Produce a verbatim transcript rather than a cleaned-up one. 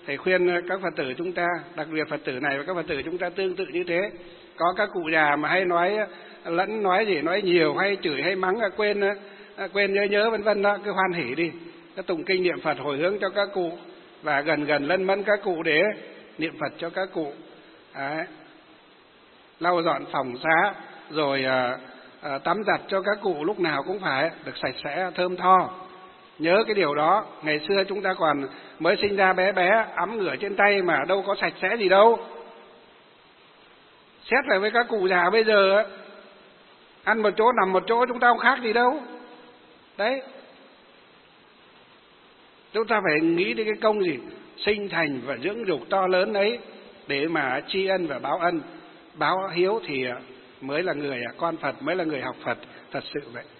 thầy khuyên các Phật tử chúng ta, đặc biệt Phật tử này và các Phật tử chúng ta tương tự như thế. Có các cụ già mà hay nói lẫn nói gì nói nhiều, hay chửi hay mắng, quên quên nhớ nhớ vân vân đó, cứ hoan hỉ đi, cứ tụng kinh niệm Phật hồi hướng cho các cụ, và gần gần lân mẫn các cụ để niệm Phật cho các cụ. Đấy. Lau dọn phòng xá, rồi à, à, tắm giặt cho các cụ lúc nào cũng phải được sạch sẽ thơm tho. Nhớ cái điều đó, ngày xưa chúng ta còn mới sinh ra bé bé, ấm ngửa trên tay mà đâu có sạch sẽ gì đâu. Xét lại với các cụ già bây giờ, ăn một chỗ nằm một chỗ chúng ta không khác gì đâu. Đấy. Chúng ta phải nghĩ đến cái công gì sinh thành và dưỡng dục to lớn ấy, để mà tri ân và báo ân. Báo hiếu thì mới là người con Phật, mới là người học Phật thật sự vậy.